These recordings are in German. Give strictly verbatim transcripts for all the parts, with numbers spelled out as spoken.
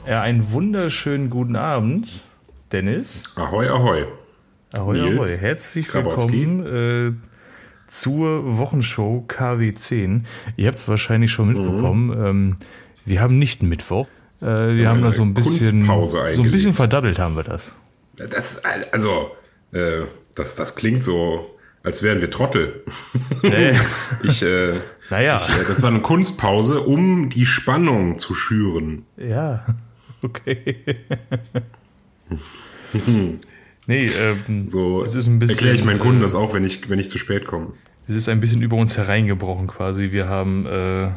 Ja, einen wunderschönen guten Abend, Dennis. Ahoi, ahoi. Ahoi, Nils, ahoi. Herzlich willkommen äh, zur Wochenshow K W zehn. Ihr habt es wahrscheinlich schon mitbekommen. Mhm. Ähm, wir haben nicht Mittwoch. Äh, wir ja, haben da so ein bisschen so ein bisschen verdaddelt haben wir das. Das also äh, das das klingt so, als wären wir Trottel. Nee. ich äh, naja. Ich, äh, das war eine Kunstpause, um die Spannung zu schüren. Ja. Okay. nee, ähm, so es ist ein bisschen, erkläre ich meinen Kunden äh, das auch, wenn ich, wenn ich zu spät komme. Es ist ein bisschen über uns hereingebrochen quasi. Wir haben äh,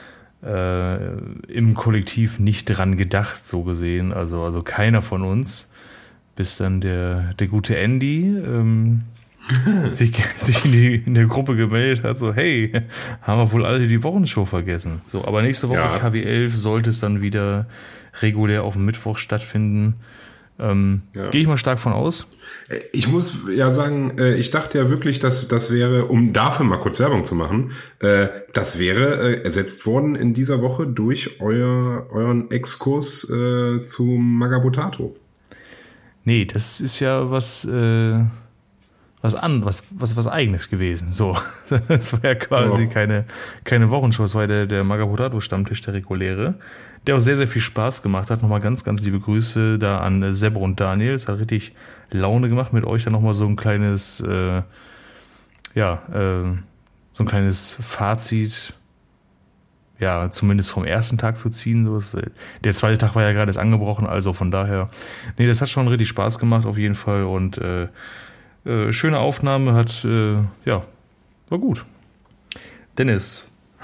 äh, im Kollektiv nicht dran gedacht, so gesehen. Also, also keiner von uns, bis dann der, der gute Andy ähm, sich, sich in, die, in der Gruppe gemeldet hat, so hey, haben wir wohl alle die Wochenshow vergessen. So, aber nächste Woche ja. K W elf sollte es dann wieder regulär auf dem Mittwoch stattfinden. Ähm, ja. Gehe ich mal stark von aus. Ich muss ja sagen, ich dachte ja wirklich, dass das wäre, um dafür mal kurz Werbung zu machen, das wäre ersetzt worden in dieser Woche durch euer, euren Exkurs zu Magabotato. Nee, das ist ja was... Äh Was an, was, was, was Eigenes gewesen. So. Das war ja quasi oh. keine, keine Wochenshow, es war der, der Magabotato-Stammtisch, der reguläre, der auch sehr, sehr viel Spaß gemacht hat. Nochmal ganz, ganz liebe Grüße da an Sebbe und Daniel. Es hat richtig Laune gemacht, mit euch dann nochmal so ein kleines, äh, ja, äh, so ein kleines Fazit, ja, zumindest vom ersten Tag zu ziehen. So. Der zweite Tag war ja gerade erst angebrochen, also von daher, nee, das hat schon richtig Spaß gemacht auf jeden Fall und, äh, Äh, schöne Aufnahme, hat, äh, ja, war gut. Dennis.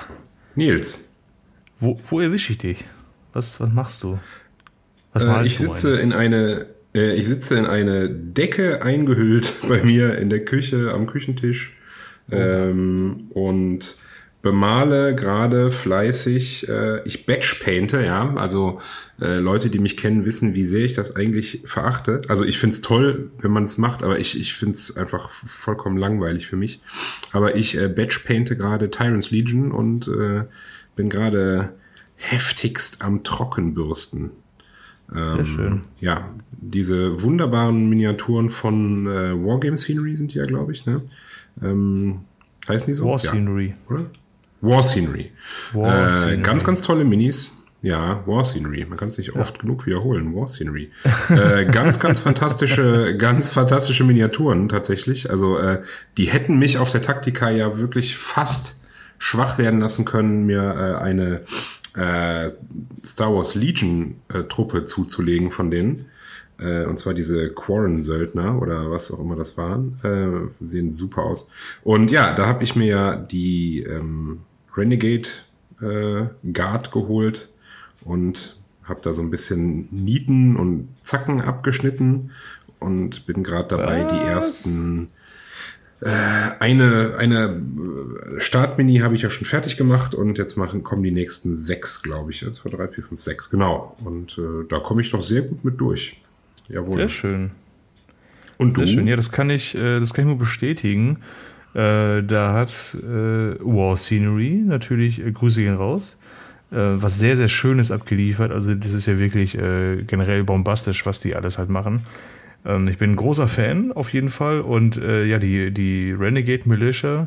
Nils. Wo, wo erwische ich dich? Was, was machst du? Was äh, ich sitze in eine, äh, ich sitze in eine Decke eingehüllt bei mir in der Küche, am Küchentisch, oh. ähm, und bemale gerade fleißig, äh, ich batchpainte, ja, also äh, Leute, die mich kennen, wissen, wie sehr ich das eigentlich verachte. Also ich find's toll, wenn man es macht, aber ich ich find's einfach vollkommen langweilig für mich. Aber ich äh, batchpainte gerade Tyrant's Legion und äh, bin gerade heftigst am Trockenbürsten. Ähm, sehr schön. Ja, diese wunderbaren Miniaturen von äh, Wargame Scenery sind die ja, glaube ich, ne? Ähm, heißen die so? War Scenery. Ja, oder? War Scenery. War äh, Scenery. Ganz, ganz tolle Minis. Ja, War Scenery. Man kann es nicht ja. oft genug wiederholen. War Scenery. äh, ganz, ganz fantastische, ganz fantastische Miniaturen tatsächlich. Also äh, die hätten mich auf der Taktika ja wirklich fast schwach werden lassen können, mir äh, eine äh, Star Wars Legion äh, Truppe zuzulegen von denen. Äh, und zwar diese Quarren-Söldner oder was auch immer das waren. Äh, sehen super aus. Und ja, da habe ich mir ja die ähm, Renegade äh, Guard geholt und habe da so ein bisschen Nieten und Zacken abgeschnitten und bin gerade dabei, was? die ersten äh, eine eine Startmini habe ich ja schon fertig gemacht und jetzt machen kommen die nächsten sechs, glaube ich. Jetzt war drei, vier, fünf, sechs, genau. Und äh, da komme ich doch sehr gut mit durch. Jawohl. Sehr schön. Und du? Sehr schön. Ja, das kann ich, äh, das kann ich nur bestätigen. Äh, da hat äh, War Scenery natürlich, äh, Grüße gehen raus, äh, was sehr, sehr Schönes abgeliefert. Also das ist ja wirklich äh, generell bombastisch, was die alles halt machen. Ähm, ich bin ein großer Fan auf jeden Fall und äh, ja, die, die Renegade Militia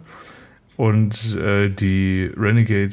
und äh, die Renegade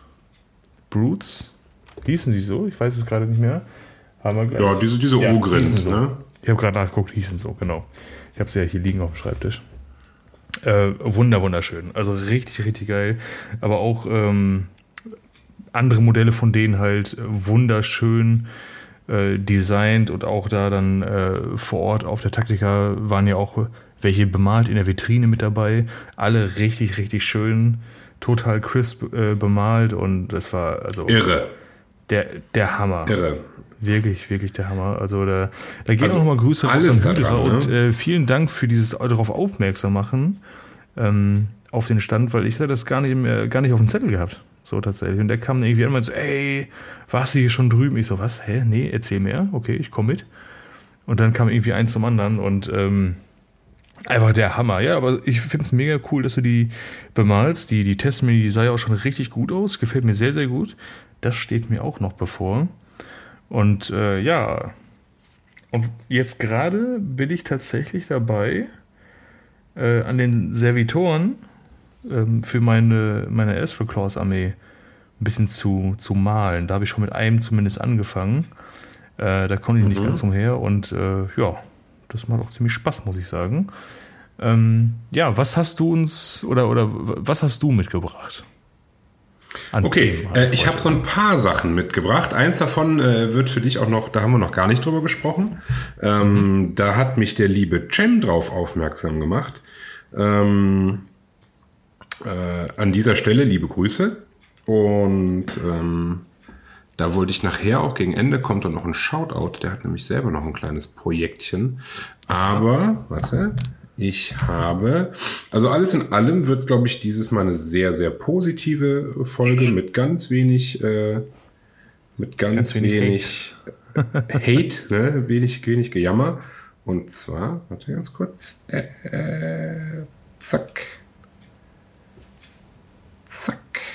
Brutes, hießen sie so? Ich weiß es gerade nicht mehr. Haben wir gleich. Ja, diese, diese ja, Ogrins, so. ne? Ich habe gerade nachgeguckt, hießen so, genau. Ich habe sie ja hier liegen auf dem Schreibtisch. Äh, wunder, wunderschön. Also richtig, richtig geil. Aber auch ähm, andere Modelle von denen halt wunderschön äh, designt und auch da dann äh, vor Ort auf der Taktika waren ja auch welche bemalt in der Vitrine mit dabei. Alle richtig, richtig schön, total crisp äh, bemalt und das war also irre. Der, der Hammer. Irre. Wirklich, wirklich der Hammer. Also da, da gehen also auch nochmal Grüße raus an Hydra ne? und äh, vielen Dank für dieses darauf aufmerksam machen ähm, auf den Stand, weil ich hatte das gar nicht mehr, gar nicht auf dem Zettel gehabt. So tatsächlich. Und der kam irgendwie an und meinte so, ey, warst du hier schon drüben? Ich so, was? Hä? Nee, erzähl mehr. Okay, ich komme mit. Und dann kam irgendwie eins zum anderen und ähm, einfach der Hammer. Ja, aber ich finde es mega cool, dass du die bemalst. Die, die Testmini, die sah ja auch schon richtig gut aus. Gefällt mir sehr, sehr gut. Das steht mir auch noch bevor. Und äh, ja, und jetzt gerade bin ich tatsächlich dabei, äh, an den Servitoren ähm, für meine, meine Astral Claws Armee ein bisschen zu, zu malen. Da habe ich schon mit einem zumindest angefangen. Äh, da komme ich mhm. nicht ganz umher und äh, ja, das macht auch ziemlich Spaß, muss ich sagen. Ähm, ja, was hast du uns oder, oder was hast du mitgebracht? An okay, äh, ich habe so ein paar Sachen mitgebracht. Eins davon äh, wird für dich auch noch, da haben wir noch gar nicht drüber gesprochen. Ähm, mhm. Da hat mich der liebe Cem drauf aufmerksam gemacht. Ähm, äh, an dieser Stelle liebe Grüße. Und ähm, da wollte ich nachher auch gegen Ende, kommt dann noch ein Shoutout. Der hat nämlich selber noch ein kleines Projektchen. Aber, warte... Ich habe, also alles in allem wird, glaube ich, dieses Mal eine sehr, sehr positive Folge mit ganz wenig, äh, mit ganz, ganz wenig, wenig Hate, Hate ne? wenig, wenig Gejammer. Und zwar, warte ganz kurz, äh, äh, zack, zack.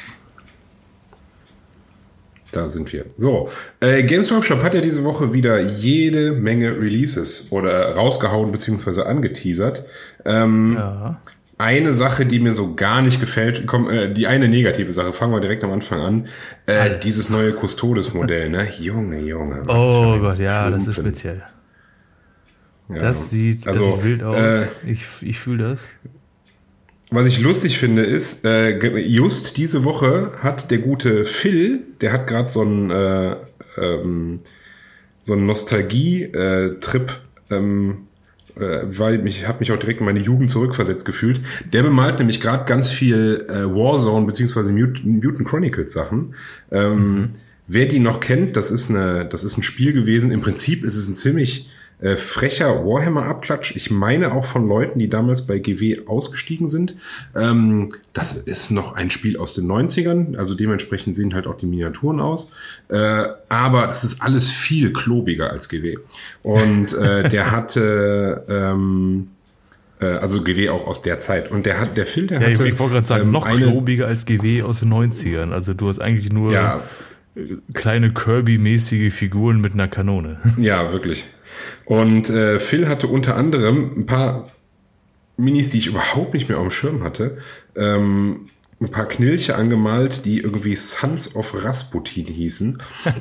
Da sind wir. So, äh, Games Workshop hat ja diese Woche wieder jede Menge Releases oder rausgehauen bzw. angeteasert. Ähm, ja. Eine Sache, die mir so gar nicht gefällt, komm, äh, die eine negative Sache, fangen wir direkt am Anfang an. Äh, dieses neue Custodes-Modell, ne? Junge, Junge. Oh Gott, ja, Klumpen. Das ist speziell. Ja. Das, sieht, das also, sieht wild aus. Äh, ich ich fühle das. Was ich lustig finde, ist, äh, just diese Woche hat der gute Phil, der hat gerade so einen äh, ähm, so einen Nostalgie-Trip, ähm, äh, weil mich habe mich auch direkt in meine Jugend zurückversetzt gefühlt. Der bemalt nämlich gerade ganz viel äh, Warzone beziehungsweise Mutant, Mutant Chronicles Sachen. Ähm, mhm. Wer die noch kennt, das ist eine, das ist ein Spiel gewesen. Im Prinzip ist es ein ziemlich Äh, frecher Warhammer-Abklatsch. Ich meine auch von Leuten, die damals bei G W ausgestiegen sind. Ähm, das ist noch ein Spiel aus den neunzigern, also dementsprechend sehen halt auch die Miniaturen aus. Äh, aber das ist alles viel klobiger als G W. Und äh, der hatte... Ähm, also G W auch aus der Zeit. Und der hat, der Phil, der ja, hatte... Ich wollte gerade sagen, ähm, noch eine, klobiger als G W aus den neunzigern. Also du hast eigentlich nur ja, kleine Kirby-mäßige Figuren mit einer Kanone. Ja, wirklich. Und äh, Phil hatte unter anderem ein paar Minis, die ich überhaupt nicht mehr auf dem Schirm hatte, ähm, ein paar Knilche angemalt, die irgendwie Sons of Rasputin hießen.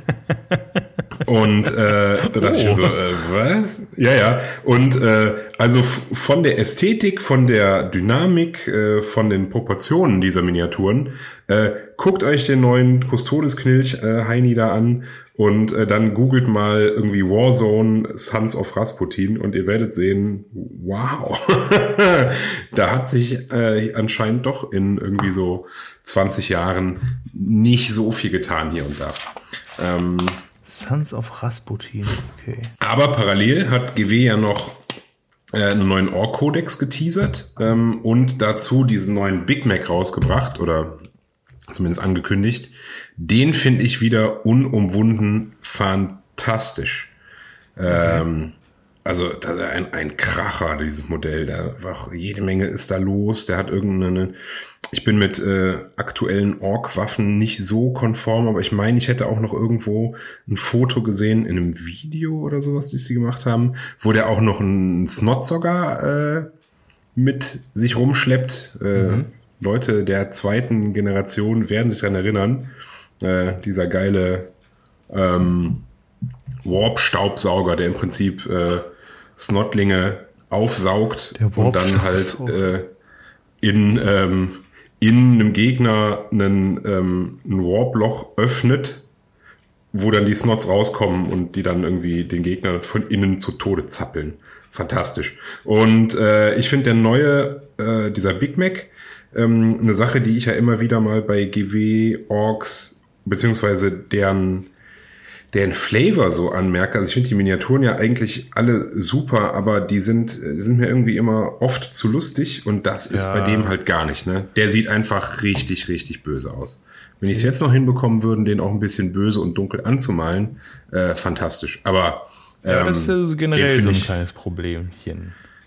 Und äh, da dachte oh. ich mir so, äh, was? Ja, ja. Und äh, also f- von der Ästhetik, von der Dynamik, äh, von den Proportionen dieser Miniaturen, äh, guckt euch den neuen Custodes-Knilch äh, Heini da an und äh, dann googelt mal irgendwie Warzone Sons of Rasputin und ihr werdet sehen, wow, da hat sich äh, anscheinend doch in irgendwie so zwanzig Jahren nicht so viel getan hier und da. Ähm, Sons of Rasputin, okay. Aber parallel hat G W ja noch äh, einen neuen Ork-Kodex geteasert ähm, und dazu diesen neuen Big Mac rausgebracht oder zumindest angekündigt. Den finde ich wieder unumwunden fantastisch. Okay. Ähm, also ein, ein Kracher, dieses Modell. Da war jede Menge ist da los. Der hat irgendeine... Ich bin mit äh, aktuellen Ork-Waffen nicht so konform, aber ich meine, ich hätte auch noch irgendwo ein Foto gesehen in einem Video oder sowas, das sie gemacht haben, wo der auch noch einen Snot sogar äh, mit sich rumschleppt. Äh, mhm. Leute der zweiten Generation werden sich daran erinnern. Äh, dieser geile ähm, Warp-Staubsauger, der im Prinzip äh, Snotlinge aufsaugt und dann halt äh, in ähm, in einem Gegner einen, ähm, ein Warp-Loch öffnet, wo dann die Snots rauskommen und die dann irgendwie den Gegner von innen zu Tode zappeln. Fantastisch. Und äh, ich finde der neue, äh, dieser Big Mac, ähm, eine Sache, die ich ja immer wieder mal bei G W Orks beziehungsweise deren deren Flavor so anmerke. Also ich finde die Miniaturen ja eigentlich alle super, aber die sind, die sind mir irgendwie immer oft zu lustig und das ist ja bei dem halt gar nicht, ne? Der sieht einfach richtig, richtig böse aus. Wenn ich es jetzt noch hinbekommen würden, den auch ein bisschen böse und dunkel anzumalen, äh, fantastisch. Aber ähm, ja, das ist ja generell so ein kleines Problemchen.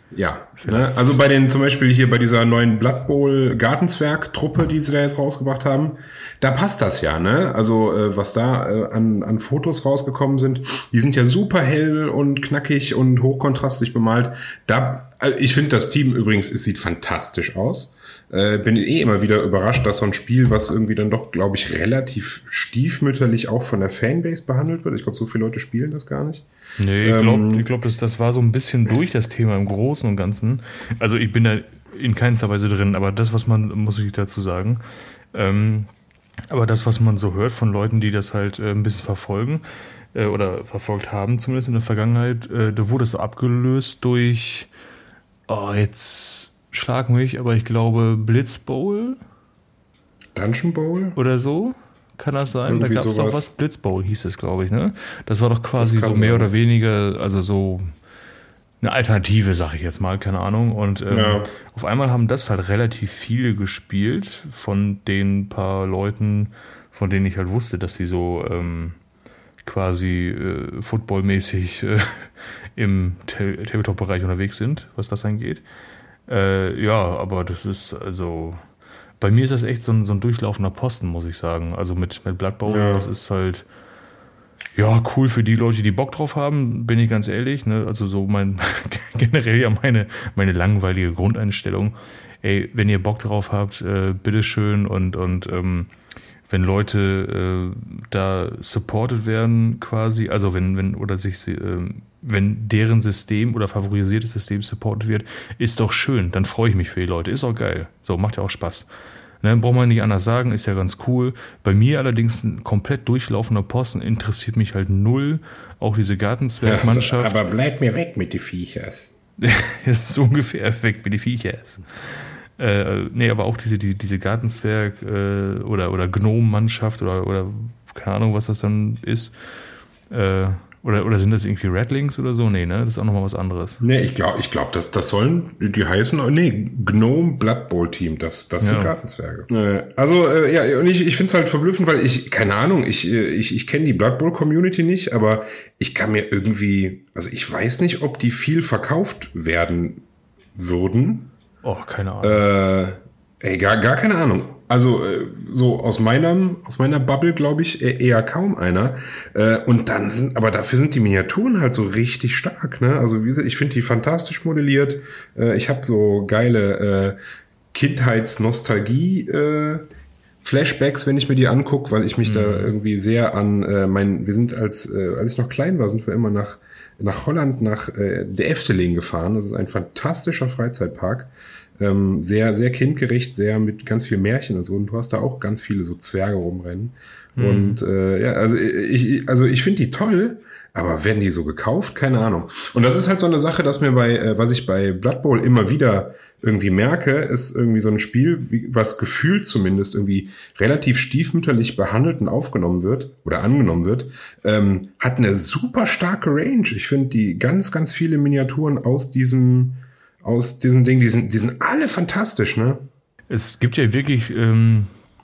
Ja, ne? Also bei den, zum Beispiel hier bei dieser neuen Blood Bowl Gartenzwerg-Truppe, die sie da jetzt rausgebracht haben, da passt das ja, ne? Also äh, was da äh, an, an Fotos rausgekommen sind, die sind ja super hell und knackig und hochkontrastig bemalt. Da, also ich finde das Team übrigens, es sieht fantastisch aus. Äh, bin eh immer wieder überrascht, dass so ein Spiel, was irgendwie dann doch, glaube ich, relativ stiefmütterlich auch von der Fanbase behandelt wird. Ich glaube, so viele Leute spielen das gar nicht. Nee, ich glaube, ähm, ich glaub, das, das war so ein bisschen durch das Thema im Großen und Ganzen. Also ich bin da in keinster Weise drin, aber das, was man, muss ich dazu sagen, ähm, aber das, was man so hört von Leuten, die das halt äh, ein bisschen verfolgen äh, oder verfolgt haben, zumindest in der Vergangenheit, äh, da wurde es so abgelöst durch, oh, jetzt schlag mich, aber ich glaube Blitz Bowl? Dungeon Bowl? Oder so? Kann das sein? Irgendwie da gab es sowas. doch was, Blitz Bowl hieß es, glaube ich, ne? Das war doch quasi so mehr sein. Oder weniger, also so eine Alternative, sag ich jetzt mal, keine Ahnung. Und ähm, ja. auf einmal haben das halt relativ viele gespielt von den paar Leuten, von denen ich halt wusste, dass sie so ähm, quasi äh, footballmäßig äh, im Tabletop-Bereich unterwegs sind, was das angeht. Äh, ja, aber das ist, also, bei mir ist das echt so ein, so ein durchlaufender Posten, muss ich sagen. Also mit, mit Blood Bowl, ja. Das ist halt, ja, cool für die Leute, die Bock drauf haben, bin ich ganz ehrlich. Ne? Also so mein, generell ja meine, meine langweilige Grundeinstellung. Ey, wenn ihr Bock drauf habt, äh, bitteschön und, und, ähm, wenn Leute äh, da supported werden quasi, also wenn, wenn, oder sich, äh, wenn deren System oder favorisiertes System supported wird, ist doch schön, dann freue ich mich für die Leute, ist auch geil. So, macht ja auch Spaß. Ne, braucht man nicht anders sagen, ist ja ganz cool. Bei mir allerdings ein komplett durchlaufender Posten interessiert mich halt null. Auch diese Gartenzwergmannschaft. Ja, aber bleib mir weg mit den Viechers. Das ist so ungefähr weg mit den Viechers. Äh, nee, aber auch diese, die, diese Gartenzwerg äh, oder, oder Gnome-Mannschaft oder, oder keine Ahnung, was das dann ist. Äh, oder, oder sind das irgendwie Rattlings oder so? Nee, ne? Das ist auch nochmal was anderes. Nee, ich glaube, ich glaub, das, das sollen, die heißen, nee, Gnome Blood Bowl Team, das, das ja. sind Gartenzwerge. Äh, also, äh, ja, und ich, ich finde es halt verblüffend, weil ich, keine Ahnung, ich, ich, ich kenne die Blood Bowl Community nicht, aber ich kann mir irgendwie, also ich weiß nicht, ob die viel verkauft werden würden. Oh, keine Ahnung. Äh, ey, gar, gar keine Ahnung. Also äh, so aus meinem, aus meiner Bubble, glaube ich, eher kaum einer. Äh, und dann sind, aber dafür sind die Miniaturen halt so richtig stark, ne? Also wie gesagt, ich finde die fantastisch modelliert. Äh, ich habe so geile äh, Kindheitsnostalgie äh, Flashbacks, wenn ich mir die angucke, weil ich mich mhm. da irgendwie sehr an äh, mein, wir sind als, äh, als ich noch klein war, sind wir immer nach nach Holland, nach äh, der Efteling gefahren. Das ist ein fantastischer Freizeitpark. Ähm, sehr, sehr kindgerecht, sehr mit ganz viel Märchen und so. Und du hast da auch ganz viele so Zwerge rumrennen. Mhm. Und äh, ja, also ich, also ich finde die toll, aber werden die so gekauft? Keine Ahnung. Und das ist halt so eine Sache, dass mir bei, äh, was ich bei Blood Bowl immer wieder irgendwie merke, ist irgendwie so ein Spiel, wie, was gefühlt zumindest irgendwie relativ stiefmütterlich behandelt und aufgenommen wird oder angenommen wird, ähm, hat eine super starke Range. Ich finde die ganz, ganz viele Miniaturen aus diesem, aus diesem Ding, die sind, die sind alle fantastisch, ne? Es gibt ja wirklich ähm,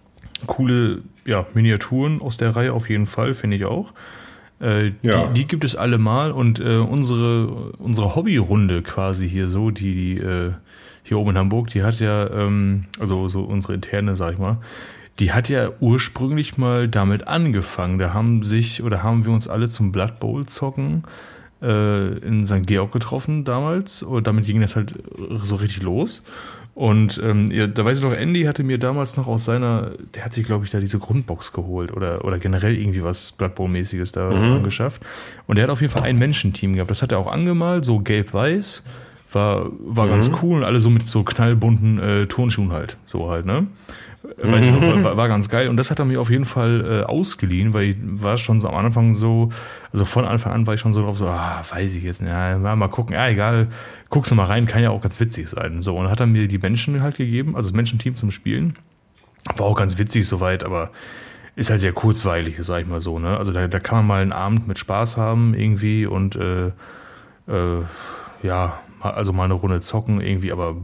coole ja, Miniaturen aus der Reihe auf jeden Fall, finde ich auch. Äh, ja. die, die gibt es alle mal und äh, unsere, unsere Hobbyrunde quasi hier so, die, die äh, hier oben in Hamburg, die hat ja, ähm, also so unsere interne, sag ich mal, die hat ja ursprünglich mal damit angefangen. Da haben sich oder haben wir uns alle zum Blood Bowl zocken äh, in Sankt Georg getroffen damals und damit ging das halt so richtig los. Und ähm, ja, da weiß ich noch, Andy hatte mir damals noch aus seiner, der hat sich, glaube ich, da diese Grundbox geholt oder oder generell irgendwie was Blood Bowl-mäßiges da mhm. angeschafft. Und der hat auf jeden Fall ein Menschenteam gehabt. Das hat er auch angemalt, so gelb-weiß. War, war mhm. ganz cool und alle so mit so knallbunten äh, Turnschuhen halt. So halt, ne? Weiß mhm. ich, war, war ganz geil. Und das hat er mir auf jeden Fall äh, ausgeliehen, weil ich war schon so am Anfang so, also von Anfang an war ich schon so drauf, so, ah, weiß ich jetzt, ja, mal gucken, ja, egal, guckst du mal rein, kann ja auch ganz witzig sein. So, und dann hat er mir die Menschen halt gegeben, also das Menschenteam zum Spielen. War auch ganz witzig soweit, aber ist halt sehr kurzweilig, sag ich mal so, ne? Also da, da kann man mal einen Abend mit Spaß haben irgendwie und äh, äh, ja, also mal eine Runde zocken irgendwie, aber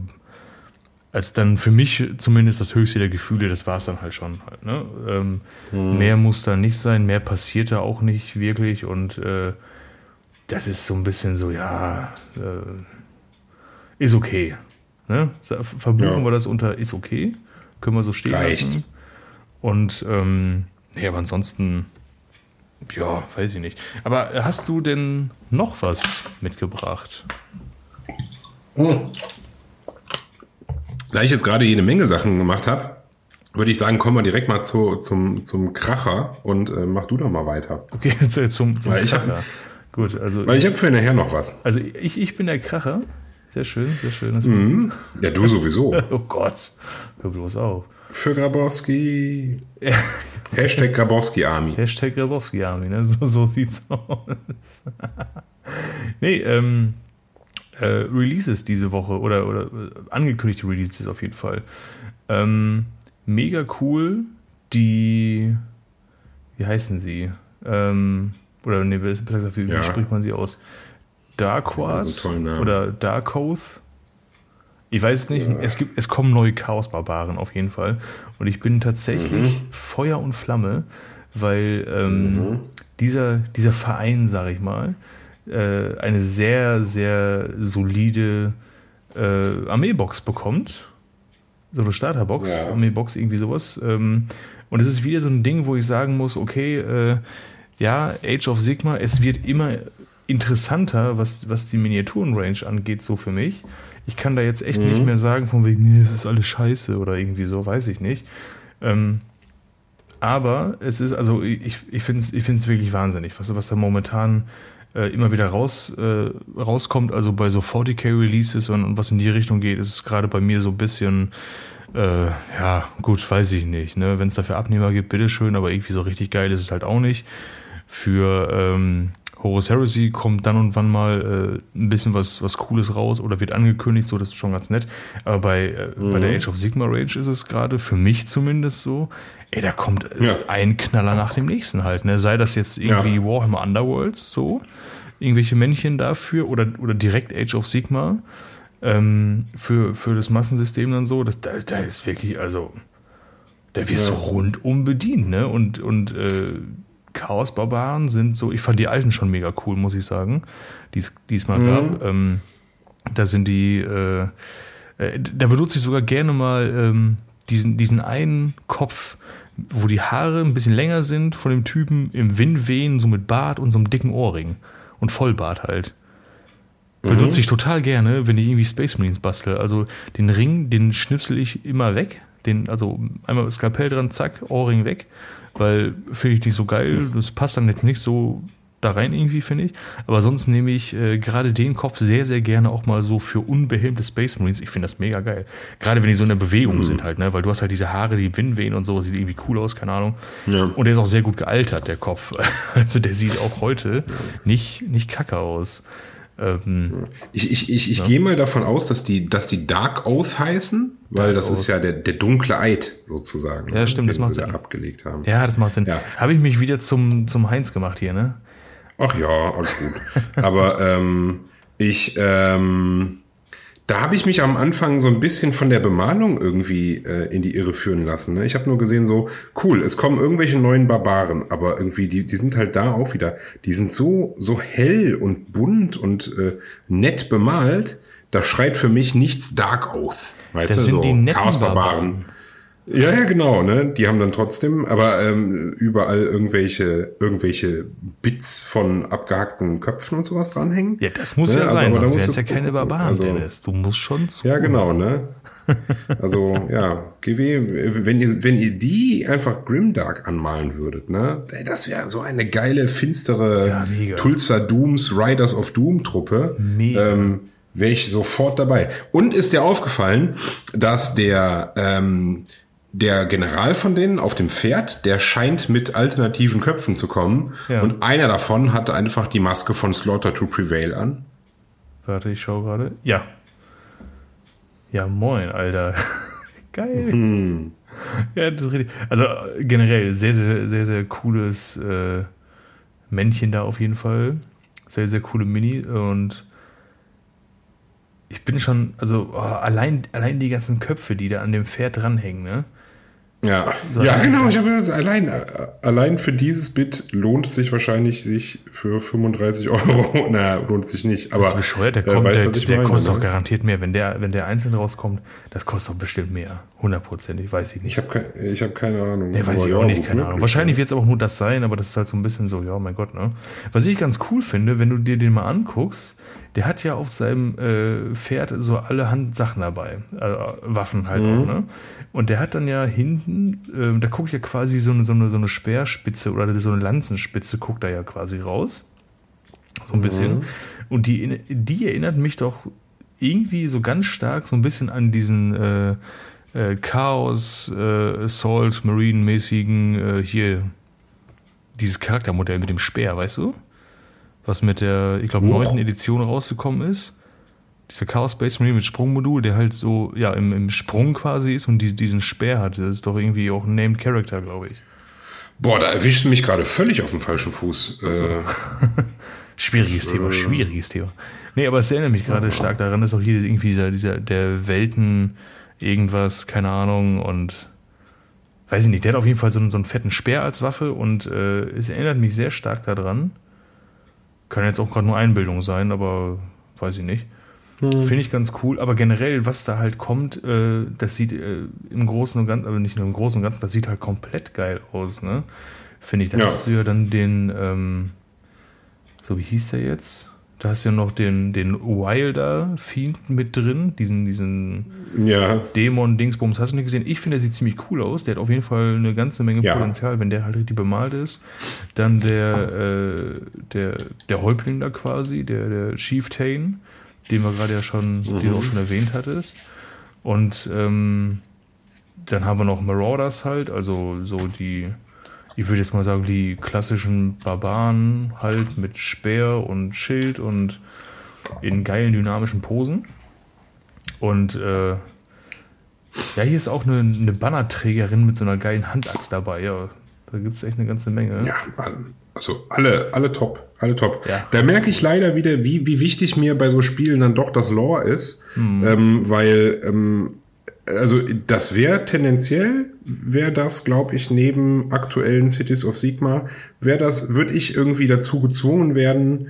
als dann für mich zumindest das höchste der Gefühle, das war es dann halt schon halt, ne? Ähm, hm. Mehr muss da nicht sein, mehr passiert da auch nicht wirklich und äh, das ist so ein bisschen so, ja, äh, ist okay. Ne? Verbuchen Ja. wir das unter ist okay. Können wir so stehen Reicht. lassen. Und ähm, ja, aber ansonsten, ja, weiß ich nicht. Aber hast du denn noch was mitgebracht? Hm. Da ich jetzt gerade jede Menge Sachen gemacht habe, würde ich sagen, kommen wir direkt mal zu, zum, zum Kracher und äh, mach du doch mal weiter. Okay, zum, zum Weil ich hab- Kracher. Gut, also, Weil ich habe für nachher noch was. also ich, ich bin der Kracher. Sehr schön, sehr schön. Das Mhm. Ja, du sowieso. Oh Gott, hör bloß auf. Für Grabowski. Ja. Hashtag Grabowski Army. Hashtag Grabowski Army, ne? So, so sieht's aus. nee, ähm, äh, Releases diese Woche oder, oder äh, angekündigte Releases auf jeden Fall. Ähm, mega cool, die, wie heißen sie? Ähm, oder nee, besser gesagt, wie, Ja. wie spricht man sie aus? Darkwath so tollen Namen. oder Darkoth? Ich weiß es nicht. Ja. Es gibt, es kommen neue Chaos-Barbaren auf jeden Fall. Und ich bin tatsächlich Mhm. Feuer und Flamme, weil ähm, Mhm. dieser, dieser Verein, sage ich mal, äh, eine sehr, sehr solide äh, Armeebox bekommt. So eine Starterbox, Ja. Armeebox, irgendwie sowas. Ähm, und es ist wieder so ein Ding, wo ich sagen muss, okay, äh, ja, Age of Sigmar, es wird immer interessanter, was, was die Miniaturenrange angeht, so für mich. Ich kann da jetzt echt Mhm. nicht mehr sagen, von wegen, nee, es ist alles scheiße oder irgendwie so, weiß ich nicht. Ähm, aber es ist, also ich, ich finde es ich find's wirklich wahnsinnig, was, was da momentan äh, immer wieder raus, äh, rauskommt, also bei so forty K Releases und, und was in die Richtung geht, ist es gerade bei mir so ein bisschen, äh, ja, gut, weiß ich nicht, ne? Wenn es dafür Abnehmer gibt, bitteschön, aber irgendwie so richtig geil ist es halt auch nicht. Für ähm, Horus Heresy kommt dann und wann mal äh, ein bisschen was, was Cooles raus oder wird angekündigt, so, das ist schon ganz nett. Aber bei, äh, Mhm. bei der Age of Sigmar Range ist es gerade, für mich zumindest so, ey, da kommt äh, Ja. ein Knaller nach dem nächsten halt, ne? Sei das jetzt irgendwie Ja. Warhammer Underworlds, so, irgendwelche Männchen dafür oder, oder direkt Age of Sigmar ähm, für, für das Massensystem dann so, das, da, da ist wirklich, also, da wirst du Ja. rundum bedient, ne? Und, und äh, Chaos-Barbaren sind so, ich fand die alten schon mega cool, muss ich sagen, die es diesmal Mhm. gab. Ähm, da sind die, äh, äh, da benutze ich sogar gerne mal ähm, diesen, diesen einen Kopf, wo die Haare ein bisschen länger sind von dem Typen im Wind wehen, so mit Bart und so einem dicken Ohrring und Vollbart halt. Benutze ich total gerne, wenn ich irgendwie Space Marines bastel. Also den Ring, den schnipsel ich immer weg. Den, also einmal das Skalpell dran, zack, Ohrring weg. Weil finde ich nicht so geil. Das passt dann jetzt nicht so da rein irgendwie, finde ich. Aber sonst nehme ich äh, gerade den Kopf sehr, sehr gerne auch mal so für unbehelmte Space Marines. Ich finde das mega geil. Gerade wenn die so in der Bewegung Mhm. sind halt, ne? Weil du hast halt diese Haare, die Wind wehen und so. Sieht irgendwie cool aus, keine Ahnung. Ja. Und der ist auch sehr gut gealtert, der Kopf. Also der sieht auch heute nicht, nicht kacke aus. Ähm, Ich, ich, ich, ich gehe mal davon aus, dass die, dass die Dark Oath heißen, weil Dark das Oath. ist ja der, der dunkle Eid sozusagen. Ja, stimmt, das den macht sie da Sinn. abgelegt haben. ja, das macht Sinn. Ja. Habe ich mich wieder zum, zum Heinz gemacht hier, ne? Ach ja, alles gut. Aber ähm, ich, ähm, da habe ich mich am Anfang so ein bisschen von der Bemalung irgendwie äh, in die Irre führen lassen. Ne? Ich habe nur gesehen, so cool, es kommen irgendwelche neuen Barbaren, aber irgendwie die, die sind halt da auch wieder. Die sind so so hell und bunt und äh, nett bemalt. Da schreit für mich nichts Dark Oath. Weißt Das du, sind so die netten Chaos-Barbaren. Barbaren. Ja, ja, genau, ne? Die haben dann trotzdem, aber ähm, überall irgendwelche, irgendwelche Bits von abgehackten Köpfen und sowas dranhängen. Ja, das muss Ne? ja Also, sein, aber da sonst musst wären es du ja keine gucken. Barbaren, Also, Dennis. Du musst schon zu. ja, genau, ne? Also, ja, G W, wenn ihr, wenn ihr die einfach Grimdark anmalen würdet, ne? Ey, das wäre so eine geile, finstere Ja, mega. Tulsa Dooms, Riders of Doom Truppe. Mega. Ähm, wäre ich sofort dabei. Und ist dir aufgefallen, dass der, ähm, der General von denen auf dem Pferd, der scheint mit alternativen Köpfen zu kommen. Ja. Und einer davon hat einfach die Maske von Slaughter to Prevail an. Warte, ich schaue gerade. Ja. Ja, moin, Alter. Geil. Hm. Ja, das ist richtig. Also äh, generell sehr, sehr, sehr, sehr cooles äh, Männchen da auf jeden Fall. Sehr, sehr coole Mini. Und ich bin schon, also oh, allein, allein die ganzen Köpfe, die da an dem Pferd dranhängen, ne? Ja, ja genau. Ich habe jetzt allein, allein für dieses Bit lohnt es sich wahrscheinlich, sich für fünfunddreißig Euro, naja, lohnt es sich nicht. Aber das ist bescheuert, der, äh, kommt, weißt, der, was ich der meine, kostet ne? doch garantiert mehr. Wenn der, wenn der einzeln rauskommt, das kostet doch bestimmt mehr. Hundertprozentig, weiß ich nicht. Ich habe ke ich hab keine Ahnung. Nee, weiß aber ich auch ja, nicht, keine Ahnung. Wahrscheinlich wird es aber auch nur das sein, aber das ist halt so ein bisschen so, ja, mein Gott, ne? Was ich ganz cool finde, wenn du dir den mal anguckst, der hat ja auf seinem äh, Pferd so allerhand Sachen dabei, äh, Waffen halt Mhm. auch, ne? Und der hat dann ja hinten, äh, da guckt ja quasi so eine, so, eine, so eine Speerspitze oder so eine Lanzenspitze guckt da ja quasi raus. So ein bisschen. Mhm. Und die, die erinnert mich doch irgendwie so ganz stark so ein bisschen an diesen äh, äh, Chaos, äh, Assault, Marine-mäßigen äh, hier, dieses Charaktermodell mit dem Speer, weißt du? Was mit der, ich glaube, neunten Edition rausgekommen ist. Dieser Chaos Space Marine mit Sprungmodul, der halt so, ja, im, im Sprung quasi ist und die, diesen Speer hat. Das ist doch irgendwie auch ein Named Character, glaube ich. Boah, da erwischst du mich gerade völlig auf dem falschen Fuß. Also. Äh, schwieriges äh, Thema, schwieriges Thema. Nee, aber es erinnert mich gerade ja. stark daran, dass auch hier irgendwie dieser, dieser, der Welten irgendwas, keine Ahnung, und weiß ich nicht, der hat auf jeden Fall so einen, so einen fetten Speer als Waffe und äh, es erinnert mich sehr stark daran. Kann jetzt auch gerade nur Einbildung sein, aber weiß ich nicht. Hm. Finde ich ganz cool, aber generell, was da halt kommt, äh, das sieht äh, im Großen und Ganzen, aber nicht nur im Großen und Ganzen, das sieht halt komplett geil aus, ne? Finde ich. Da ja. hast du ja dann den, ähm, so wie hieß der jetzt? Da hast du ja noch den, den Wilder Fiend mit drin, diesen, diesen ja. Dämon-Dingsbums. Hast du nicht gesehen? Ich finde, der sieht ziemlich cool aus. Der hat auf jeden Fall eine ganze Menge ja. Potenzial, wenn der halt richtig bemalt ist. Dann der, äh, der, der Häuptling da quasi, der, der Chieftain, den wir gerade ja schon, mhm. den du auch schon erwähnt hattest. Und ähm, dann haben wir noch Marauders halt, also so die, ich würde jetzt mal sagen, die klassischen Barbaren halt mit Speer und Schild und in geilen dynamischen Posen. Und äh, ja, hier ist auch eine, eine Bannerträgerin mit so einer geilen Handaxt dabei. Ja, da gibt es echt eine ganze Menge. Ja, also alle, alle top, alle top. Ja. Da merke ich leider wieder, wie, wie wichtig mir bei so Spielen dann doch das Lore ist, mhm. ähm, weil ähm, also das wäre tendenziell, wäre das, glaube ich, neben aktuellen Cities of Sigmar, wäre das, würde ich irgendwie dazu gezwungen werden,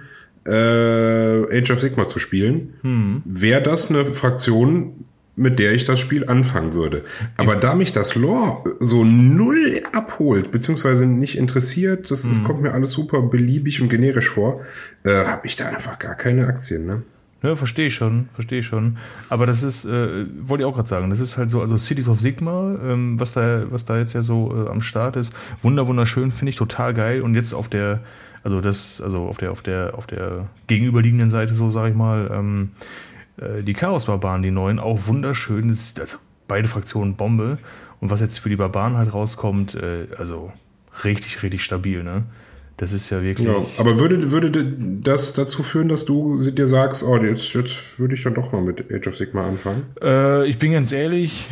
äh, Age of Sigmar zu spielen, hm. wäre das eine Fraktion, mit der ich das Spiel anfangen würde. Aber da mich das Lore so null abholt, beziehungsweise nicht interessiert, das, das hm. kommt mir alles super beliebig und generisch vor, äh, habe ich da einfach gar keine Aktien, ne? Ja, verstehe ich schon, verstehe ich schon. Aber das ist, äh, wollte ich auch gerade sagen, das ist halt so, also Cities of Sigmar, ähm, was da, was da jetzt ja so äh, am Start ist, wunder wunderschön, finde ich total geil. Und jetzt auf der, also das, also auf der, auf der, auf der gegenüberliegenden Seite, so sage ich mal, ähm, äh, die Chaos-Barbaren, die neuen, auch wunderschön. Das ist, also beide Fraktionen Bombe. Und was jetzt für die Barbaren halt rauskommt, äh, also richtig, richtig stabil, ne? Das ist ja wirklich... Ja, aber würde, würde das dazu führen, dass du dir sagst, oh, jetzt, jetzt würde ich dann doch mal mit Age of Sigmar anfangen? Äh, ich bin ganz ehrlich,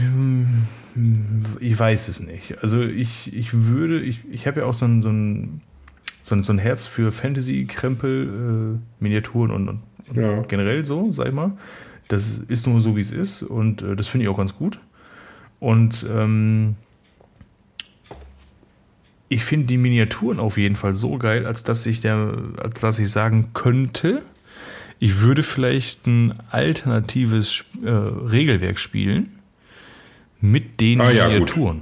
ich weiß es nicht. Also ich, ich würde, ich, ich habe ja auch so ein, so ein, so ein, so ein Herz für Fantasy-Krempel, äh, Miniaturen und, und ja. generell so, sag ich mal. Das ist nur so, wie es ist und äh, das finde ich auch ganz gut. Und ähm, ich finde die Miniaturen auf jeden Fall so geil, als dass ich der, als dass ich sagen könnte, ich würde vielleicht ein alternatives äh, Regelwerk spielen mit den ah, ja, Miniaturen.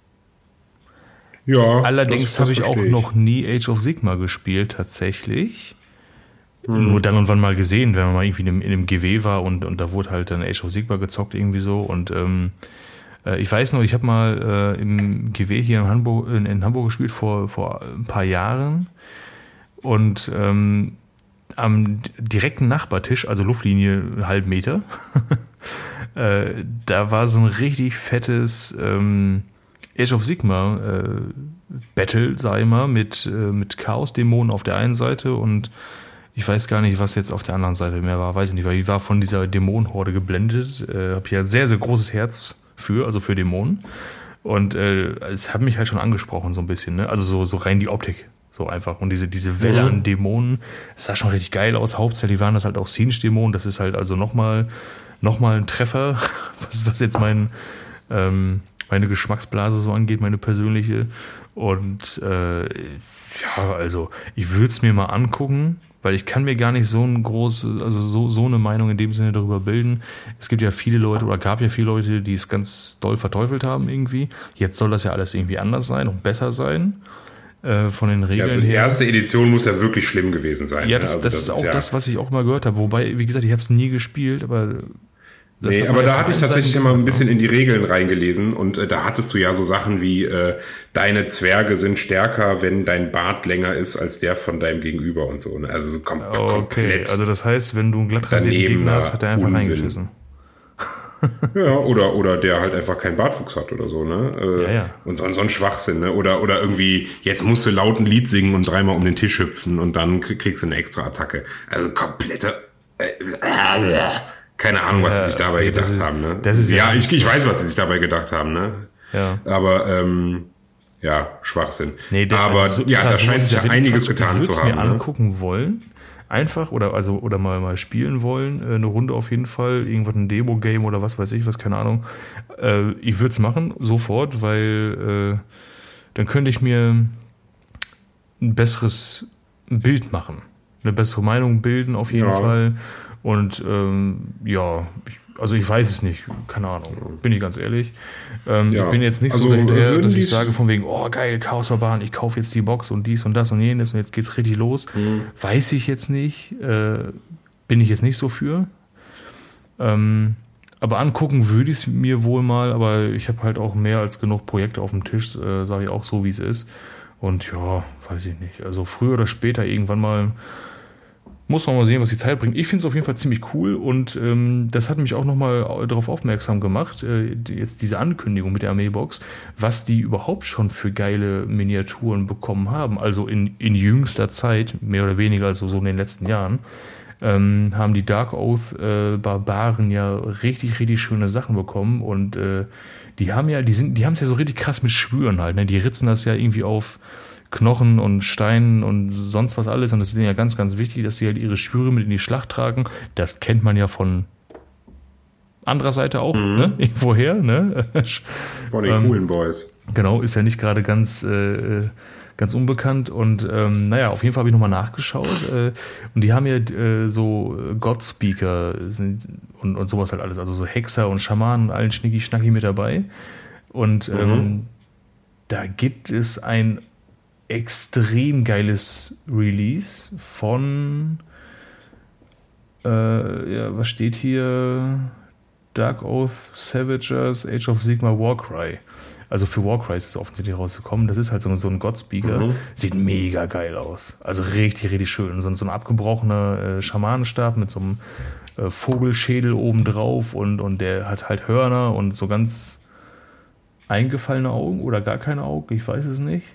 Ja, allerdings habe ich auch ich. noch nie Age of Sigmar gespielt, tatsächlich. Hm. Nur dann und wann mal gesehen, wenn man mal irgendwie in einem, in einem G W war und, und da wurde halt dann Age of Sigmar gezockt irgendwie so und ähm, ich weiß noch, ich habe mal äh, im G W hier in Hamburg, in, in Hamburg gespielt vor, vor ein paar Jahren und ähm, am direkten Nachbartisch, also Luftlinie einen halben Meter, äh, da war so ein richtig fettes ähm, Age of Sigmar äh, Battle, sag ich mal, mit, äh, mit Chaos-Dämonen auf der einen Seite und ich weiß gar nicht, was jetzt auf der anderen Seite mehr war, weiß ich nicht, weil ich war von dieser Dämonenhorde geblendet, äh, habe hier ein sehr, sehr großes Herz für, also für Dämonen. Und äh, es hat mich halt schon angesprochen, so ein bisschen, ne? Also so, so rein die Optik, so einfach. Und diese, diese Welle mhm. an Dämonen, das sah schon richtig geil aus. Hauptsächlich waren das halt auch Siege-Dämonen. Das ist halt also nochmal noch mal ein Treffer, was, was jetzt mein, ähm, meine Geschmacksblase so angeht, meine persönliche. Und äh, ja, also ich würde es mir mal angucken, weil ich kann mir gar nicht so ein große, also so, so eine Meinung in dem Sinne darüber bilden. Es gibt ja viele Leute oder gab ja viele Leute, die es ganz doll verteufelt haben irgendwie. Jetzt soll das ja alles irgendwie anders sein und besser sein. Äh, von den Regeln ja, also die her. erste Edition muss ja wirklich schlimm gewesen sein. Ja, das, also das, das ist ist auch ja das, was ich auch mal gehört habe. Wobei, wie gesagt, ich habe es nie gespielt, aber das nee, hat aber man ja da von hatte ich allen tatsächlich Seiten immer ein gehört, bisschen ne? in die Regeln reingelesen und äh, da hattest du ja so Sachen wie äh, deine Zwerge sind stärker, wenn dein Bart länger ist als der von deinem Gegenüber und so. Ne? Also so kom Okay, komplett. also das heißt, wenn du einen glatt rasierten Gegner hast, hat der einfach Unsinn. reingeschissen. Ja, oder, oder der halt einfach keinen Bartwuchs hat oder so, ne? Äh, Ja, ja. Und so, so ein Schwachsinn, ne? Oder, oder irgendwie, jetzt musst du laut ein Lied singen und dreimal um den Tisch hüpfen und dann krieg, kriegst du eine extra Attacke. Also komplette, äh, äh, keine Ahnung, was Ja, sie sich dabei okay, gedacht das ist- haben, ne? das ist ja- ja, ich, ich weiß, was sie sich dabei gedacht haben, ne? Ja. Aber, ähm, ja, Schwachsinn. Nee, das- Aber, also so- ja, klar, da sowas scheint ist sich ja richtig einiges krass. getan Ich zu würd's haben, mir ne? angucken wollen. Einfach oder also oder mal mal spielen wollen, äh, eine Runde auf jeden Fall, irgendwas ein Demo-Game oder was weiß ich, was, keine Ahnung. Äh, ich würde es machen, sofort, weil äh, dann könnte ich mir ein besseres Bild machen, eine bessere Meinung bilden auf jeden Ja. Fall. Und ähm, ja, ich, also ich weiß es nicht, keine Ahnung, bin ich ganz ehrlich. Ähm, Ja. Ich bin jetzt nicht Also, so dahinterher, würden dass ich die's- sage von wegen, oh geil, Chaos Barbaren, ich kaufe jetzt die Box und dies und das und jenes und jetzt geht's richtig los. Mhm. Weiß ich jetzt nicht, äh, bin ich jetzt nicht so für. Ähm, aber angucken würde ich es mir wohl mal, aber ich habe halt auch mehr als genug Projekte auf dem Tisch, äh, sage ich auch so, wie es ist. Und ja, weiß ich nicht. Also früher oder später irgendwann mal muss man mal sehen, was die Zeit bringt. Ich finde es auf jeden Fall ziemlich cool und ähm, das hat mich auch nochmal darauf aufmerksam gemacht, äh, die, jetzt diese Ankündigung mit der Armeebox, was die überhaupt schon für geile Miniaturen bekommen haben. Also in, in jüngster Zeit, mehr oder weniger, also so in den letzten Jahren, ähm, haben die Dark Oath äh, Barbaren ja richtig, richtig schöne Sachen bekommen und äh, die haben ja, die sind, die haben es ja so richtig krass mit Schwüren halt, ne? Die ritzen das ja irgendwie auf Knochen und Steinen und sonst was alles und das ist denen ja ganz, ganz wichtig, dass sie halt ihre Schwüre mit in die Schlacht tragen. Das kennt man ja von anderer Seite auch, Mhm. ne? Irgendwoher, ne? Von den Ähm, coolen Boys. Genau, ist ja nicht gerade ganz, äh, ganz unbekannt. Und ähm, naja, auf jeden Fall habe ich nochmal nachgeschaut. Äh, und die haben ja äh, so Godspeaker sind und, und sowas halt alles. Also so Hexer und Schamanen und allen Schnicki-Schnacki mit dabei. Und ähm, Mhm. da gibt es ein extrem geiles Release von äh, ja, was steht hier? Dark Oath, Savagers, Age of Sigmar, Warcry. Also für Warcry ist es offensichtlich rausgekommen. Das ist halt so, so ein Godspeaker. Mhm. Sieht mega geil aus. Also richtig, richtig schön. So, so ein abgebrochener äh, Schamanenstab mit so einem äh, Vogelschädel oben drauf und, und der hat halt Hörner und so ganz eingefallene Augen oder gar keine Augen. Ich weiß es nicht.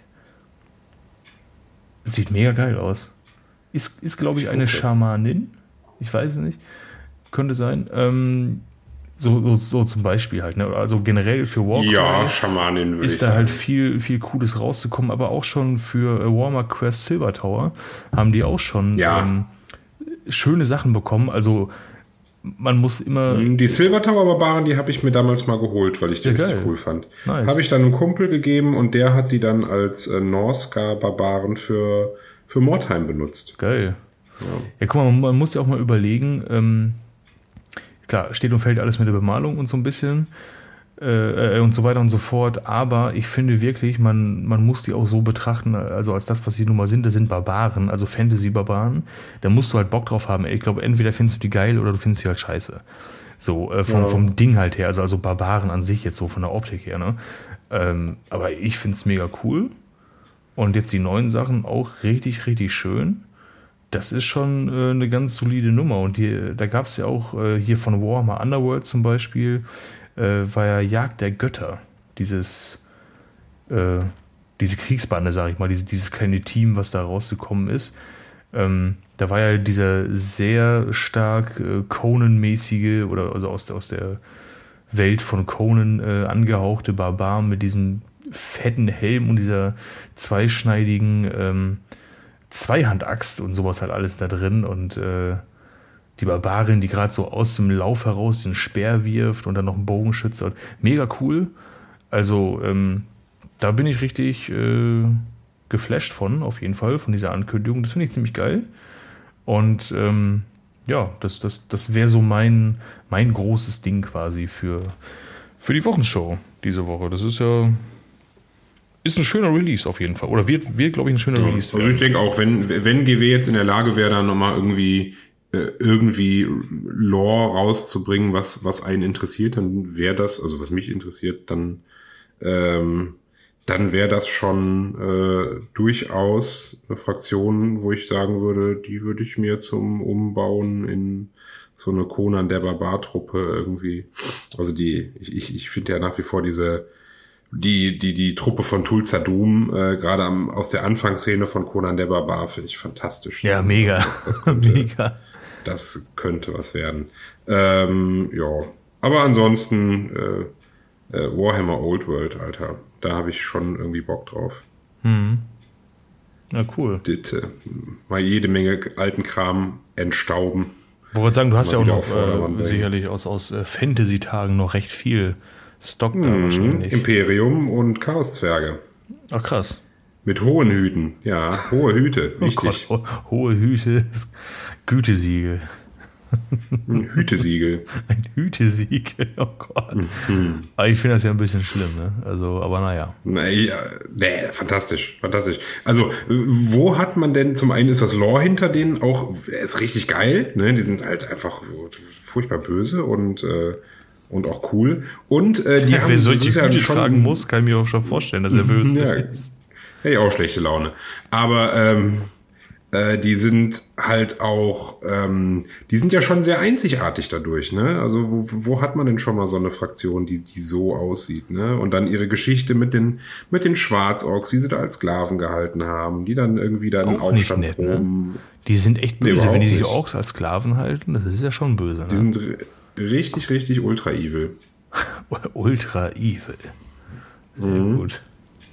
Sieht mega geil aus. Ist, ist glaube ich, eine Schamanin. Ich weiß es nicht. Könnte sein. Ähm, so, so, so zum Beispiel halt. Ne? Also generell für Warcry Ja, Schamanin würde ich ist da sagen. halt viel, viel Cooles rauszukommen. Aber auch schon für äh, Warhammer Quest Silver Tower haben die auch schon Ja. ähm, schöne Sachen bekommen. Also man muss immer... Die Silver Tower Barbaren, die habe ich mir damals mal geholt, weil ich die Ja, richtig geil. cool fand. Nice. Habe ich dann einem Kumpel gegeben und der hat die dann als äh, Norscar Barbaren für, für Mordheim benutzt. Geil. Ja, guck mal, man, man muss ja auch mal überlegen, ähm, klar, steht und fällt alles mit der Bemalung und so ein bisschen äh, äh, und so weiter und so fort, aber ich finde wirklich, man, man muss die auch so betrachten, also als das, was sie nun mal sind, das sind Barbaren, also Fantasy-Barbaren, da musst du halt Bock drauf haben. Ich glaube, entweder findest du die geil oder du findest sie halt scheiße. So, äh, vom, Ja. vom Ding halt her, also, also Barbaren an sich jetzt so von der Optik her, ne? Ähm, aber ich finde es mega cool und jetzt die neuen Sachen auch richtig, richtig schön. Das ist schon äh, eine ganz solide Nummer. Und die, da gab es ja auch äh, hier von Warhammer Underworld zum Beispiel, äh, war ja Jagd der Götter. Dieses, äh, diese Kriegsbande, sag ich mal, diese, dieses kleine Team, was da rausgekommen ist. Ähm, da war ja dieser sehr stark äh, Conan-mäßige oder also aus, der- aus der Welt von Conan äh, angehauchte Barbar mit diesem fetten Helm und dieser zweischneidigen ähm, Zweihandaxt und sowas halt alles da drin und äh, die Barbarin, die gerade so aus dem Lauf heraus den Speer wirft und dann noch einen Bogenschütze. Und mega cool. Also ähm, da bin ich richtig äh, geflasht von, auf jeden Fall, von dieser Ankündigung. Das finde ich ziemlich geil. Und ähm, ja, das, das, das wäre so mein, mein großes Ding quasi für, für die Wochenshow diese Woche. Das ist ja ist ein schöner Release auf jeden Fall. Oder wird, wird glaube ich, ein schöner ja, Release werden. Also ich denke auch, wenn, wenn G W jetzt in der Lage wäre, dann nochmal irgendwie äh, irgendwie Lore rauszubringen, was, was einen interessiert, dann wäre das, also was mich interessiert, dann ähm, dann wäre das schon äh, durchaus eine Fraktion, wo ich sagen würde, die würde ich mir zum Umbauen in so eine Conan der Barbar-Truppe irgendwie, also die, ich, ich, ich finde ja nach wie vor diese, die, die, die Truppe von Tulsa Doom, äh, gerade am, aus der Anfangsszene von Conan der Barbar, finde ich fantastisch. Ja, mega. Also das, das könnte, mega. Das könnte was werden. Ähm, ja, aber ansonsten äh, äh, Warhammer Old World, Alter, da habe ich schon irgendwie Bock drauf. Hm. Na cool. Das, äh, mal jede Menge alten Kram entstauben. Ich wollte sagen, du hast ja auch noch äh, sicherlich aus, aus äh, Fantasy-Tagen noch recht viel Stock da hm, wahrscheinlich. Imperium und Chaoszwerge. Ach krass. Mit hohen Hüten, ja, hohe Hüte, wichtig. Oh Gott, ho hohe Hüte, Gütesiegel. Ein Hütesiegel. Ein Hütesiegel, oh Gott. Mhm. Aber ich finde das ja ein bisschen schlimm, ne? Also, aber naja. Nee, nee, fantastisch, fantastisch. Also, wo hat man denn, zum einen ist das Lore hinter denen auch, ist richtig geil, ne? Die sind halt einfach furchtbar böse und, äh, und auch cool. Und äh, die ja, haben, wer solche Hüte ja schon, tragen muss, kann ich mir auch schon vorstellen, dass er böse ja, ist. Hätte ich auch schlechte Laune. Aber ähm, äh, die sind halt auch, ähm, die sind ja schon sehr einzigartig dadurch, ne? Also wo, wo hat man denn schon mal so eine Fraktion, die die so aussieht, ne? Und dann ihre Geschichte mit den mit den Schwarzorks, die sie da als Sklaven gehalten haben, die dann irgendwie dann auch Aufstand nicht nett, proben. Ne? Die sind echt böse, nee, wenn die sich nicht. Orks als Sklaven halten, das ist ja schon böse, ne? Die sind richtig, richtig ultra evil. Ultra evil. Sehr mhm. gut.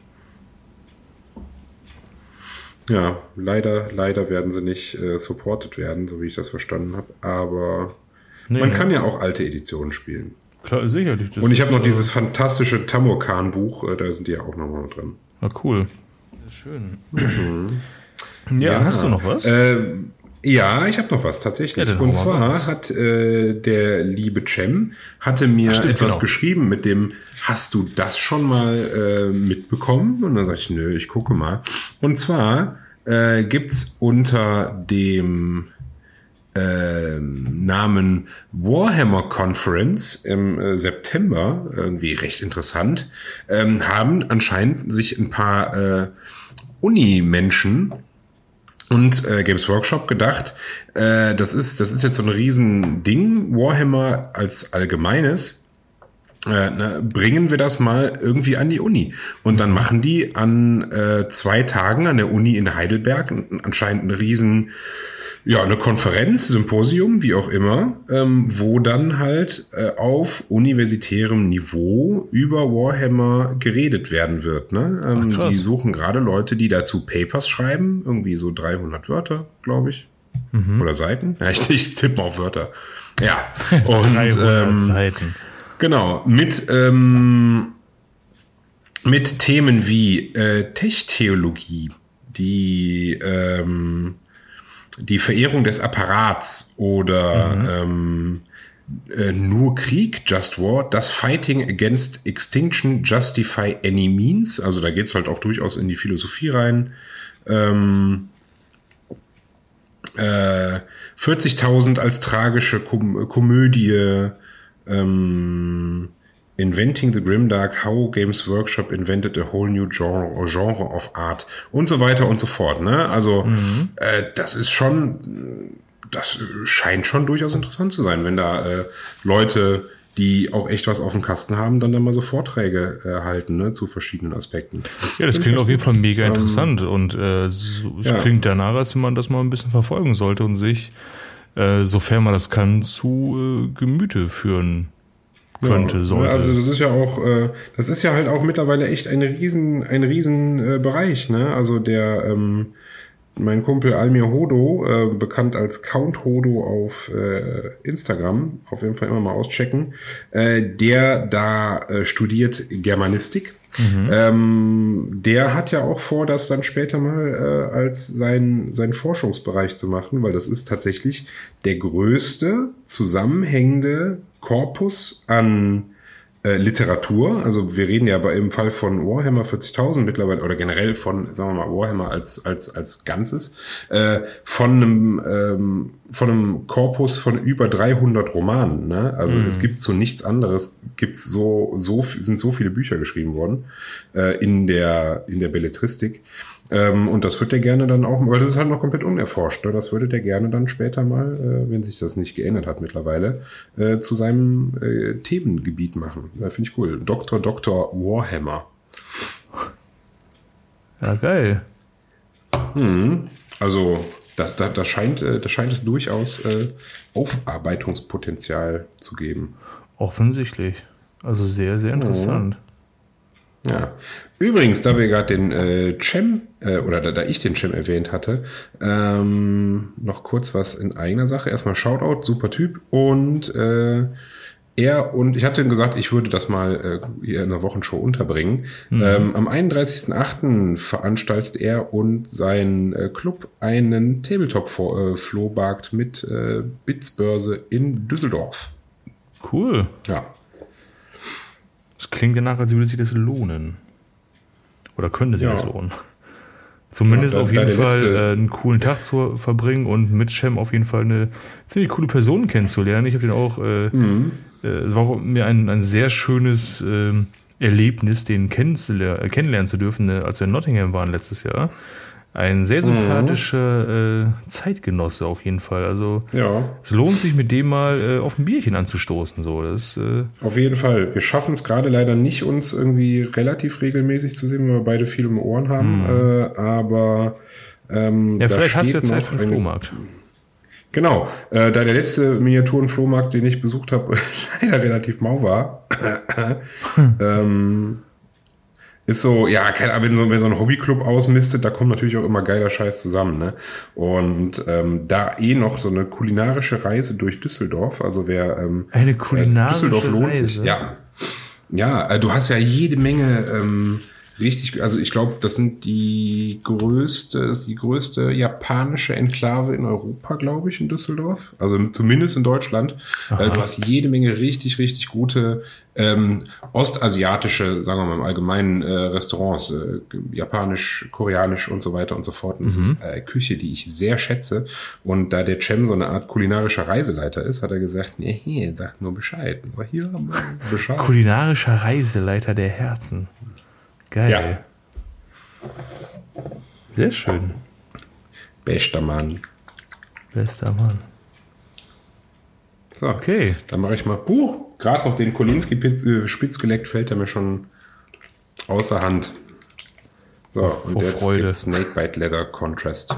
Ja, leider, leider werden sie nicht äh, supported werden, so wie ich das verstanden habe. Aber nee, man kann ja auch alte Editionen spielen. Klar, sicherlich. Und ich habe noch dieses fantastische Tamurkan-Buch, äh, da sind die ja auch nochmal drin. Na cool. Das ist schön. Mhm. Ja, ja, hast du noch was? Äh, ja, ich habe noch was, tatsächlich. Ja, und zwar was. hat äh, der liebe Cem hatte mir stimmt, etwas genau. geschrieben mit dem, hast du das schon mal äh, mitbekommen? Und dann sag ich, nö, ich gucke mal. Und zwar äh, gibt's unter dem äh, Namen Warhammer Conference im äh, September, irgendwie recht interessant, ähm, haben anscheinend sich ein paar äh, Uni-Menschen und äh, Games Workshop gedacht, äh, das ist das ist jetzt so ein Riesending, Warhammer als allgemeines, äh, ne, bringen wir das mal irgendwie an die Uni. Und dann machen die an äh, zwei Tagen an der Uni in Heidelberg anscheinend eine riesen, ja, eine Konferenz, Symposium, wie auch immer, ähm, wo dann halt äh, auf universitärem Niveau über Warhammer geredet werden wird. Ne? Ähm, Ach, die suchen gerade Leute, die dazu Papers schreiben, irgendwie so dreihundert Wörter, glaube ich, mhm. oder Seiten. Ja, ich, ich tippe mal auf Wörter. Ja, und dreihundert ähm, Seiten. Genau, mit ähm, mit Themen wie äh, Tech-Theologie, die ähm, die Verehrung des Apparats oder mhm. ähm, äh, nur Krieg, Just War, das Fighting Against Extinction Justify Any Means, also da geht's halt auch durchaus in die Philosophie rein. Ähm, äh, vierzigtausend als tragische Kom- Komödie, ähm, Inventing the Grimdark, How Games Workshop Invented a Whole New Genre, genre of Art und so weiter und so fort. Ne? Also mhm. äh, das ist schon, das scheint schon durchaus interessant zu sein, wenn da äh, Leute, die auch echt was auf dem Kasten haben, dann, dann mal so Vorträge äh, halten, ne, zu verschiedenen Aspekten. Ja, das klingt auf jeden Fall mega interessant ähm, und äh, so, es ja. klingt danach, als wenn man das mal ein bisschen verfolgen sollte und sich, äh, sofern man das kann, zu äh, Gemüte führen könnte, ja, sollte. Also das ist ja auch, äh, das ist ja halt auch mittlerweile echt ein riesen, ein riesen äh, Bereich, ne? Also der, ähm, mein Kumpel Almir Hodo, äh, bekannt als Count Hodo auf äh, Instagram, auf jeden Fall immer mal auschecken, äh, der da äh, studiert Germanistik. Mhm. Ähm, der hat ja auch vor, das dann später mal äh, als sein, sein Forschungsbereich zu machen, weil das ist tatsächlich der größte zusammenhängende Korpus an äh, Literatur. Also wir reden ja aber im Fall von Warhammer vierzigtausend mittlerweile oder generell von, sagen wir mal, Warhammer als als als Ganzes, äh, von einem ähm, von einem Korpus von über dreihundert Romanen. Ne? Also mhm. es gibt zu nichts anderes, gibt's so so sind so viele Bücher geschrieben worden äh, in der in der Belletristik. Ähm, und das wird der gerne dann auch, weil das ist halt noch komplett unerforscht, ne? Das würde der gerne dann später mal, äh, wenn sich das nicht geändert hat mittlerweile, äh, zu seinem äh, Themengebiet machen. Ja, finde ich cool. Doktor Doktor Warhammer. Ja, geil. Hm. Also das, das, das, scheint, äh, das scheint es durchaus äh, Aufarbeitungspotenzial zu geben. Offensichtlich. Also sehr, sehr interessant. Oh. Ja. Übrigens, da wir gerade den äh, Cem, äh, oder da, da ich den Cem erwähnt hatte, ähm, noch kurz was in eigener Sache. Erstmal Shoutout, super Typ. Und äh, er und ich hatte ihm gesagt, ich würde das mal äh, hier in der Wochenshow unterbringen. Mhm. Ähm, am einunddreißigsten achten veranstaltet er und sein äh, Club einen Tabletop-Flohmarkt mit äh, Bitsbörse in Düsseldorf. Cool. Ja. Das klingt danach, als würde sich das lohnen. Oder könnte sich ja. das lohnen. Zumindest ja, auf jeden Fall äh, einen coolen Tag zu verbringen und mit Cem auf jeden Fall eine ziemlich coole Person kennenzulernen. Ich habe den auch, äh, mhm. äh, es war mir ein, ein sehr schönes äh, Erlebnis, den kennenzuler- äh, kennenlernen zu dürfen, äh, als wir in Nottingham waren letztes Jahr. Ein sehr sympathischer mhm. äh, Zeitgenosse auf jeden Fall. Also ja. es lohnt sich, mit dem mal äh, auf ein Bierchen anzustoßen. So. Das, äh auf jeden Fall. Wir schaffen es gerade leider nicht, uns irgendwie relativ regelmäßig zu sehen, weil wir beide viel um Ohren haben. Mhm. Äh, aber ähm, ja, vielleicht hast du ja Zeit für den Flohmarkt. Genau. Äh, da der letzte Miniaturen-Flohmarkt, den ich besucht habe, leider relativ mau war. ähm, Ist so, ja, keine Ahnung, wenn so, wenn so ein Hobbyclub ausmistet, da kommt natürlich auch immer geiler Scheiß zusammen, ne? Und ähm, da eh noch so eine kulinarische Reise durch Düsseldorf, also wer ähm, eine kulinarische Düsseldorf lohnt Reise. sich, ja, ja, äh, du hast ja jede Menge ähm, richtig, also ich glaube, das sind die größte, die größte japanische Enklave in Europa, glaube ich, in Düsseldorf. Also zumindest in Deutschland. Aha. Du hast jede Menge richtig, richtig gute ähm, ostasiatische, sagen wir mal im Allgemeinen, äh, Restaurants, äh, japanisch, koreanisch und so weiter und so fort. Und das mhm. ist äh, Küche, die ich sehr schätze. Und da der Cem so eine Art kulinarischer Reiseleiter ist, hat er gesagt, nee, hier, sag nur Bescheid. Nur hier haben wir Bescheid. Kulinarischer Reiseleiter der Herzen. Geil. Ja. Sehr schön. Bester Mann. Bester Mann. So, okay. Dann mache ich mal, uh, gerade noch den Kolinski spitz geleckt, fällt er mir schon außer Hand. So, Vor und jetzt Freude. gibt's Snakebite Leather Contrast.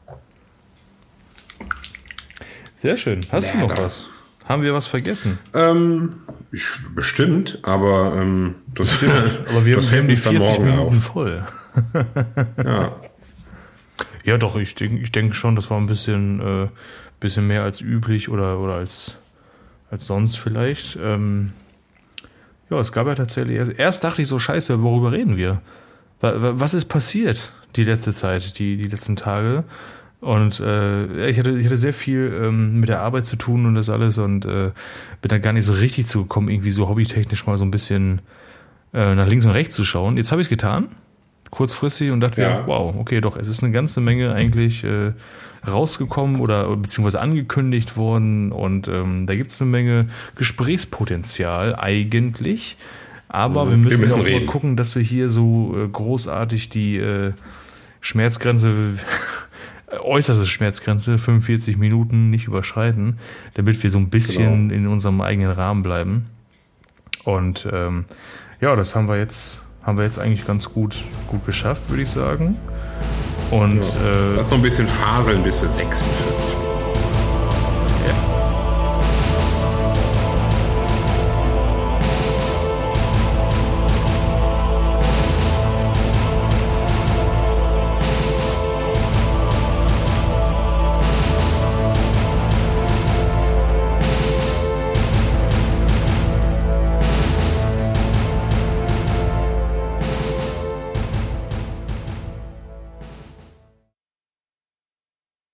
Sehr schön. Hast Leather. Du noch was? Haben wir was vergessen? Ähm, ich, bestimmt, aber ähm, das stimmt. Aber wir das haben die vierzig Minuten auf. Voll. Ja. Ja, doch, ich denke ich denk schon, das war ein bisschen, äh, bisschen mehr als üblich oder, oder als, als sonst vielleicht. Ähm, ja, es gab ja tatsächlich, erst, erst dachte ich so, scheiße, worüber reden wir? Was ist passiert die letzte Zeit, die, die letzten Tage? Und äh, ich hatte ich hatte sehr viel ähm, mit der Arbeit zu tun und das alles und äh, bin da gar nicht so richtig zugekommen, irgendwie so hobbytechnisch mal so ein bisschen äh, nach links und rechts zu schauen. Jetzt habe ich es getan, kurzfristig, und dachte ja. mir, wow, okay, doch, es ist eine ganze Menge eigentlich äh, rausgekommen oder beziehungsweise angekündigt worden und ähm, da gibt es eine Menge Gesprächspotenzial eigentlich, aber mhm, wir müssen, wir müssen auch mal gucken, dass wir hier so äh, großartig die äh, Schmerzgrenze äußerste Schmerzgrenze, fünfundvierzig Minuten, nicht überschreiten, damit wir so ein bisschen genau. in unserem eigenen Rahmen bleiben. Und ähm, ja, das haben wir jetzt, haben wir jetzt eigentlich ganz gut, gut geschafft, würde ich sagen. Und ja. äh, lass noch ein bisschen faseln bis für sechsundvierzig Minuten.